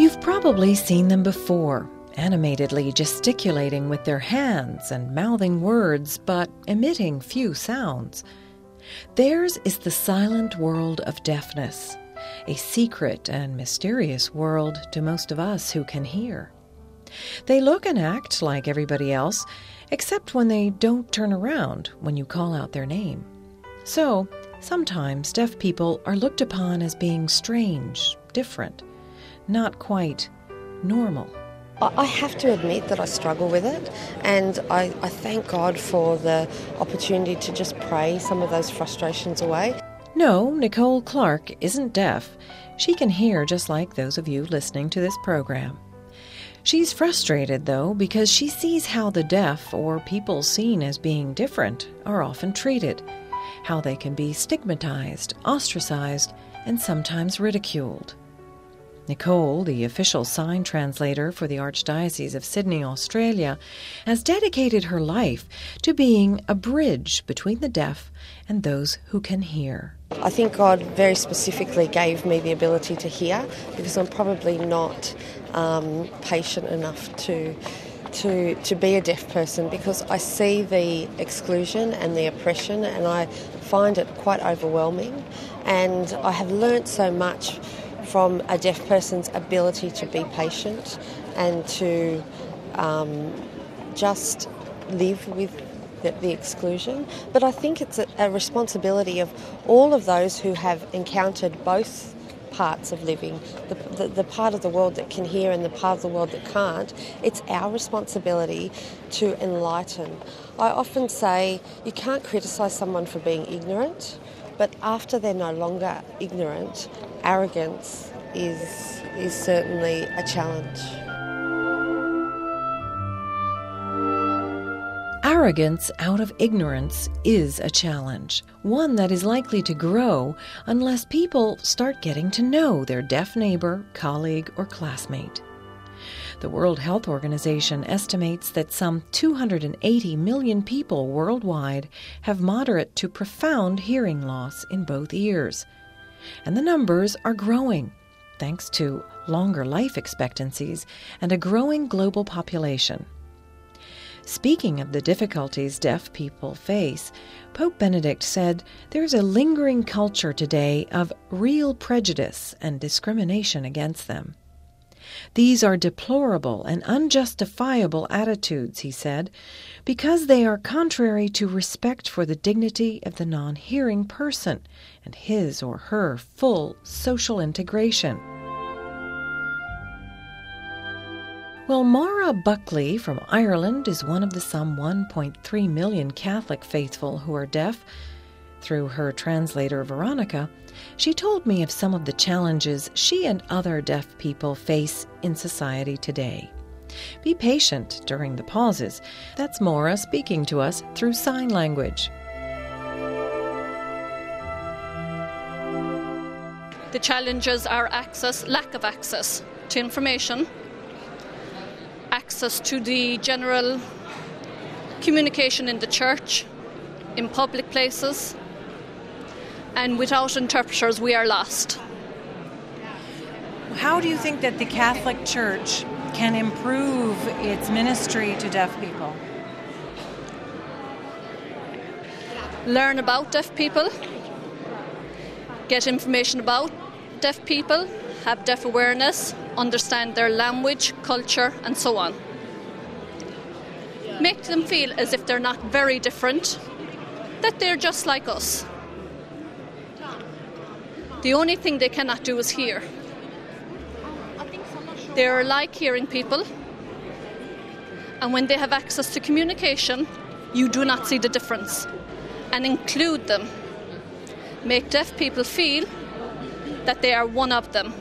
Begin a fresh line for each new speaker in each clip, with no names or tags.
You've probably seen them before, animatedly gesticulating with their hands and mouthing words, but emitting few sounds. Theirs is the silent world of deafness, a secret and mysterious world to most of us who can hear. They look and act like everybody else, except when they don't turn around when you call out their name. So, sometimes deaf people are looked upon as being strange, different, not quite normal.
I have to admit that I struggle with it, and I thank God for the opportunity to just pray some of those frustrations away.
No, Nicole Clark isn't deaf. She can hear just like those of you listening to this program. She's frustrated, though, because she sees how the deaf, or people seen as being different, are often treated, how they can be stigmatized, ostracized, and sometimes ridiculed. Nicole, the official sign translator for the Archdiocese of Sydney, Australia, has dedicated her life to being a bridge between the deaf and those who can hear.
I think God very specifically gave me the ability to hear because I'm probably not patient enough to be a deaf person, because I see the exclusion and the oppression and I find it quite overwhelming. And I have learnt so much from a deaf person's ability to be patient and to just live with the exclusion. But I think it's a responsibility of all of those who have encountered both parts of living, the part of the world that can hear and the part of the world that can't. It's our responsibility to enlighten. I often say you can't criticise someone for being ignorant, but after they're no longer ignorant, arrogance is certainly a challenge.
Arrogance out of ignorance is a challenge, one that is likely to grow unless people start getting to know their deaf neighbor, colleague, or classmate. The World Health Organization estimates that some 280 million people worldwide have moderate to profound hearing loss in both ears. And the numbers are growing, thanks to longer life expectancies and a growing global population. Speaking of the difficulties deaf people face, Pope Benedict said there's a lingering culture today of real prejudice and discrimination against them. These are deplorable and unjustifiable attitudes, he said, because they are contrary to respect for the dignity of the non-hearing person and his or her full social integration. Well, Maura Buckley from Ireland is one of the some 1.3 million Catholic faithful who are deaf. Through her translator, Veronica, she told me of some of the challenges she and other deaf people face in society today. Be patient during the pauses. That's Maura speaking to us through sign language.
The challenges are lack of access to information, access to the general communication in the church, in public places, and without interpreters we are lost.
How do you think that the Catholic Church can improve its ministry to deaf people?
Learn about deaf people, get information about deaf people, have deaf awareness, understand their language, culture, and so on. Make them feel as if they're not very different, that they're just like us. The only thing they cannot do is hear. They're like hearing people, and when they have access to communication, you do not see the difference. And include them. Make deaf people feel that they are one of them.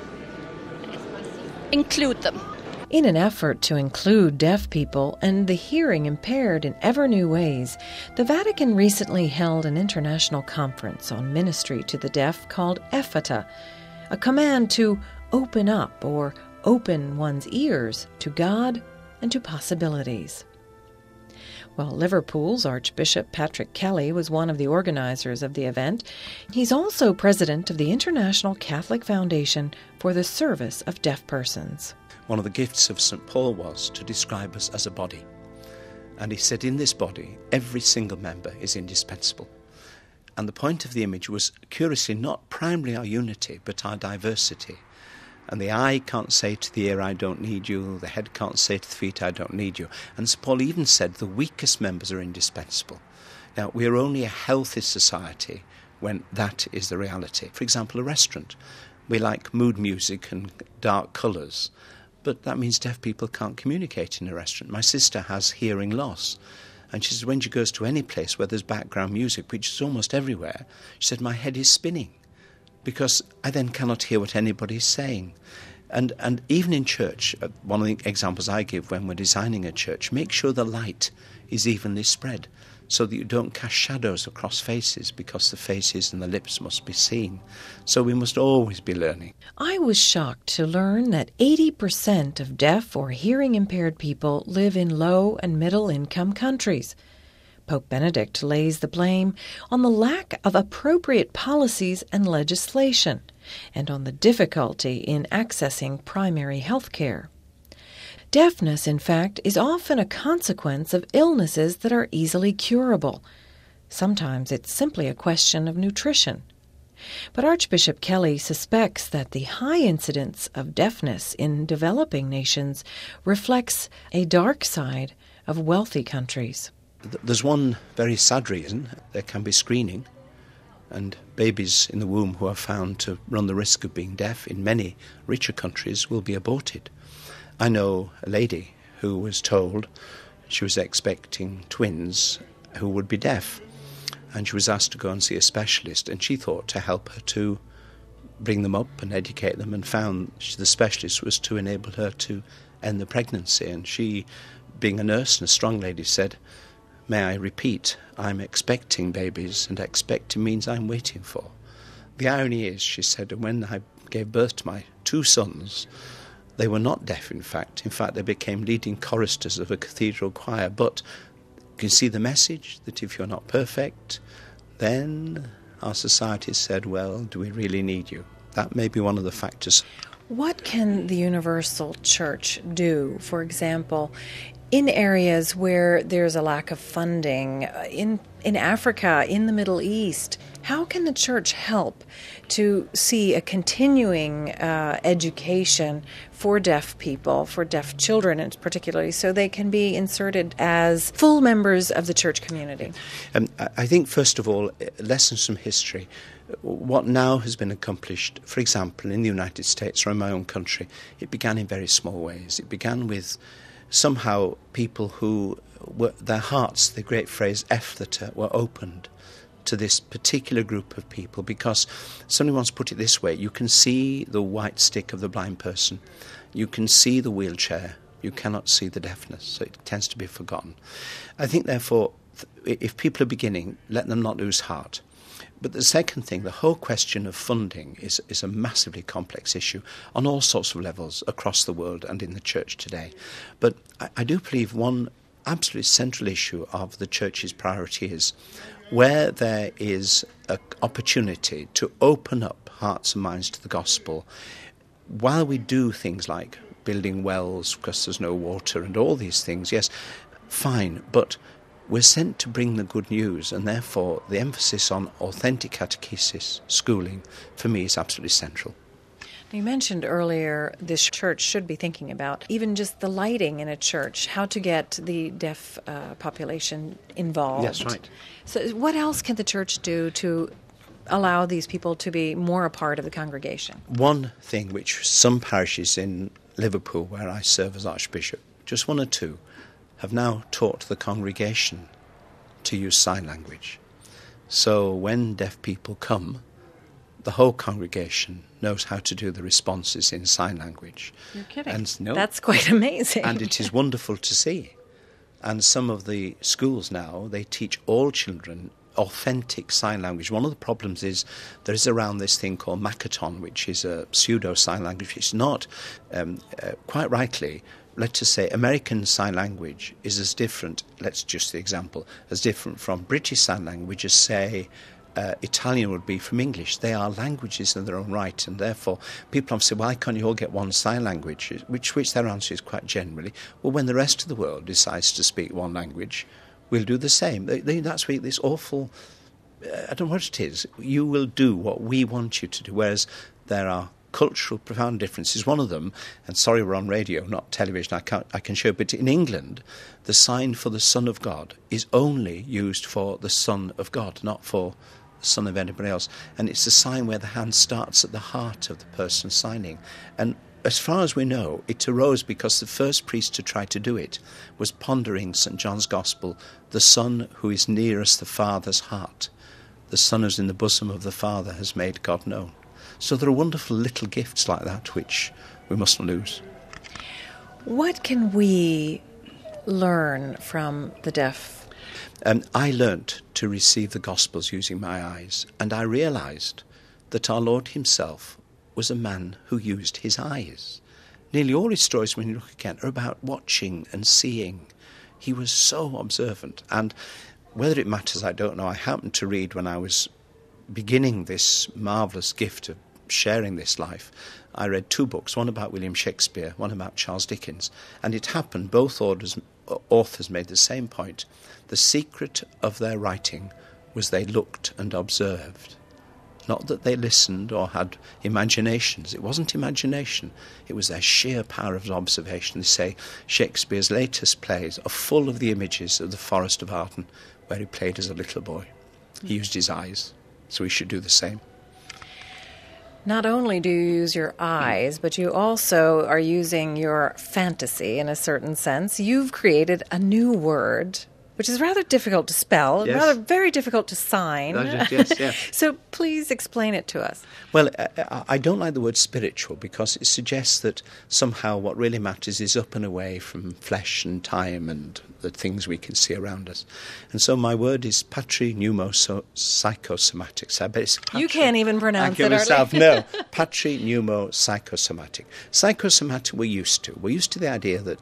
Include them.
In an effort to include deaf people and the hearing impaired in ever new ways, the Vatican recently held an international conference on ministry to the deaf called Ephata, a command to open up or open one's ears to God and to possibilities. Well, Liverpool's Archbishop Patrick Kelly was one of the organizers of the event. He's also president of the International Catholic Foundation for the Service of Deaf Persons.
One of the gifts of St. Paul was to describe us as a body. And he said in this body, every single member is indispensable. And the point of the image was, curiously, not primarily our unity, but our diversity. And the eye can't say to the ear, I don't need you. The head can't say to the feet, I don't need you. And St. Paul even said the weakest members are indispensable. Now, we are only a healthy society when that is the reality. For example, a restaurant. We like mood music and dark colours, but that means deaf people can't communicate in a restaurant. My sister has hearing loss. And she says when she goes to any place where there's background music, which is almost everywhere, she said, my head is spinning because I then cannot hear what anybody's saying. And even in church, one of the examples I give when we're designing a church, make sure the light is evenly spread so that you don't cast shadows across faces because the faces and the lips must be seen. So we must always be learning.
I was shocked to learn that 80% of deaf or hearing impaired people live in low and middle income countries. Pope Benedict lays the blame on the lack of appropriate policies and legislation, and on the difficulty in accessing primary health care. Deafness, in fact, is often a consequence of illnesses that are easily curable. Sometimes it's simply a question of nutrition. But Archbishop Kelly suspects that the high incidence of deafness in developing nations reflects a dark side of wealthy countries.
There's one very sad reason. There can be screening, and babies in the womb who are found to run the risk of being deaf in many richer countries will be aborted. I know a lady who was told she was expecting twins who would be deaf, and she was asked to go and see a specialist, and she thought to help her to bring them up and educate them, and found the specialist was to enable her to end the pregnancy. And she, being a nurse and a strong lady, said, may I repeat, I'm expecting babies, and expecting means I'm waiting for. The irony is, she said, when I gave birth to my two sons, they were not deaf, in fact. In fact, they became leading choristers of a cathedral choir. But you can see the message that if you're not perfect, then our society said, well, do we really need you? That may be one of the factors.
What can the Universal Church do, for example, in areas where there's a lack of funding, in Africa, in the Middle East? How can the church help to see a continuing education for deaf people, for deaf children particularly, so they can be inserted as full members of the church community?
I think, first of all, lessons from history. What now has been accomplished, for example, in the United States or in my own country, it began in very small ways. It began with somehow people who were, their hearts, the great phrase "Ephthatha," were opened to this particular group of people, because somebody once put it this way: you can see the white stick of the blind person, you can see the wheelchair, you cannot see the deafness, so it tends to be forgotten. I think, therefore, if people are beginning, let them not lose heart. But the second thing, the whole question of funding is a massively complex issue on all sorts of levels across the world and in the church today. But I do believe one absolutely central issue of the church's priority is where there is an opportunity to open up hearts and minds to the gospel, while we do things like building wells because there's no water and all these things, yes, fine, but we're sent to bring the good news, and therefore the emphasis on authentic catechesis, schooling, for me is absolutely central.
You mentioned earlier this church should be thinking about even just the lighting in a church, how to get the deaf population involved.
Yes, right.
So what else can the church do to allow these people to be more a part of the congregation?
One thing which some parishes in Liverpool, where I serve as Archbishop, just one or two, have now taught the congregation to use sign language. So when deaf people come, the whole congregation knows how to do the responses in sign language.
You're kidding.
And, no,
that's quite amazing.
And it is wonderful to see. And some of the schools now, they teach all children authentic sign language. One of the problems is there is around this thing called Makaton, which is a pseudo sign language. It's not, quite rightly, let's just say, American Sign Language is as different, let's just the example, as different from British Sign Language as, say, Italian would be from English. They are languages in their own right, and therefore people have said, why can't you all get one sign language? Which their answer is quite generally, well, when the rest of the world decides to speak one language, we'll do the same. That's where this awful, I don't know what it is, you will do what we want you to do, whereas there are cultural profound differences. One of them, and sorry we're on radio, not television, I can show, but in England, the sign for the Son of God is only used for the Son of God, not for the son of anybody else, and it's a sign where the hand starts at the heart of the person signing. And as far as we know, it arose because the first priest to try to do it was pondering St. John's Gospel, the Son who is nearest the Father's heart, the Son who's in the bosom of the Father has made God known. So there are wonderful little gifts like that which we mustn't lose.
What can we learn from the deaf?
I learnt to receive the Gospels using my eyes, and I realised that our Lord himself was a man who used his eyes. Nearly all his stories, when you look again, are about watching and seeing. He was so observant, and whether it matters, I don't know. I happened to read when I was beginning this marvellous gift of sharing this life, I read 2 books, one about William Shakespeare, one about Charles Dickens, and it happened both authors made the same point. The secret of their writing was they looked and observed. Not that they listened or had imaginations. It wasn't imagination. It was their sheer power of observation. They say Shakespeare's latest plays are full of the images of the Forest of Arden, where he played as a little boy. He used his eyes, so we should do the same.
Not only do you use your eyes, but you also are using your fantasy in a certain sense. You've created a new word, which is rather difficult to spell,
yes.
rather very difficult to sign.
Yes.
So please explain it to us.
Well, I don't like the word spiritual because it suggests that somehow what really matters is up and away from flesh and time and the things we can see around us. And so my word is patri-pneumo-psychosomatics. I bet it's patri.
You can't even pronounce it,
myself, no. Patri-pneumo-psychosomatic. Psychosomatic we're used to. We're used to the idea that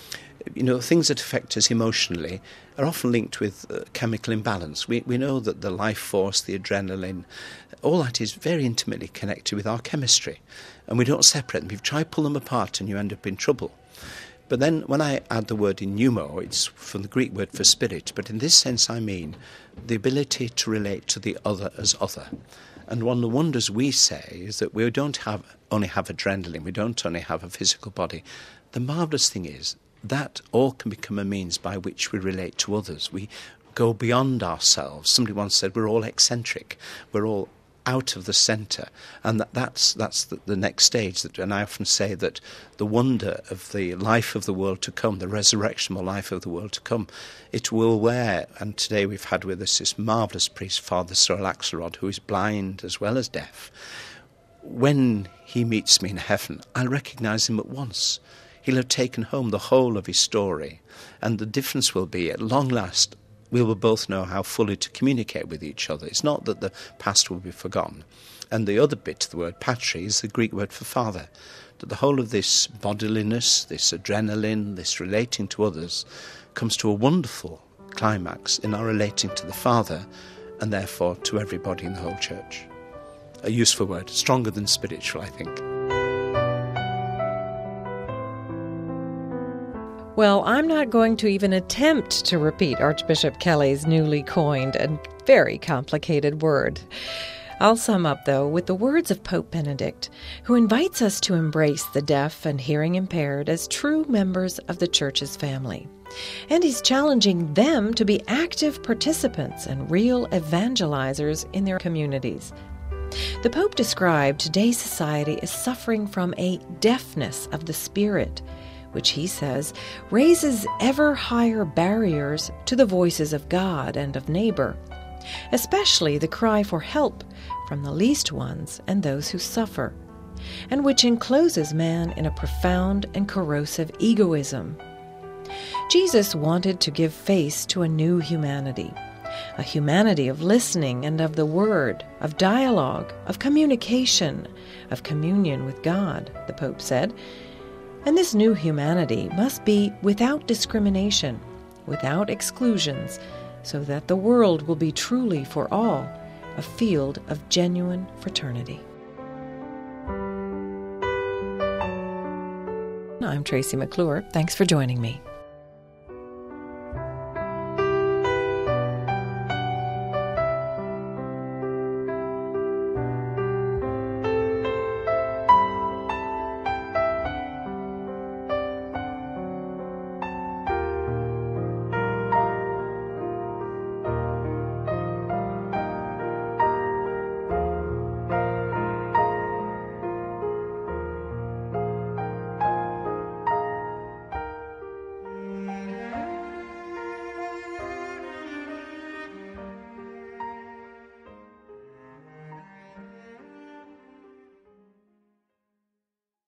things that affect us emotionally are often linked with chemical imbalance. We know that the life force, the adrenaline, all that is very intimately connected with our chemistry, and we don't separate them. If you try to pull them apart and you end up in trouble. But then when I add the word in pneumo, it's from the Greek word for spirit, but in this sense I mean the ability to relate to the other as other. And one of the wonders we say is that we don't only have adrenaline, we don't only have a physical body. The marvellous thing is that all can become a means by which we relate to others. We go beyond ourselves. Somebody once said we're all eccentric, we're all out of the centre, and that's the next stage. And I often say that the wonder of the life of the world to come, the resurrectional life of the world to come, it will wear, and today we've had with us this marvellous priest, Father Cyril Axelrod, who is blind as well as deaf. When he meets me in heaven, I'll recognise him at once. He'll have taken home the whole of his story, and the difference will be, at long last, we will both know how fully to communicate with each other. It's not that the past will be forgotten. And the other bit, the word patri, is the Greek word for father, that the whole of this bodiliness, this adrenaline, this relating to others, comes to a wonderful climax in our relating to the Father, and therefore to everybody in the whole church. A useful word, stronger than spiritual, I think.
Well, I'm not going to even attempt to repeat Archbishop Kelly's newly coined and very complicated word. I'll sum up, though, with the words of Pope Benedict, who invites us to embrace the deaf and hearing impaired as true members of the Church's family. And he's challenging them to be active participants and real evangelizers in their communities. The Pope described today's society as suffering from a deafness of the spirit, which he says raises ever higher barriers to the voices of God and of neighbor, especially the cry for help from the least ones and those who suffer, and which encloses man in a profound and corrosive egoism. Jesus wanted to give face to a new humanity, a humanity of listening and of the word, of dialogue, of communication, of communion with God, the Pope said. And this new humanity must be without discrimination, without exclusions, so that the world will be truly for all a field of genuine fraternity. I'm Tracy McClure. Thanks for joining me.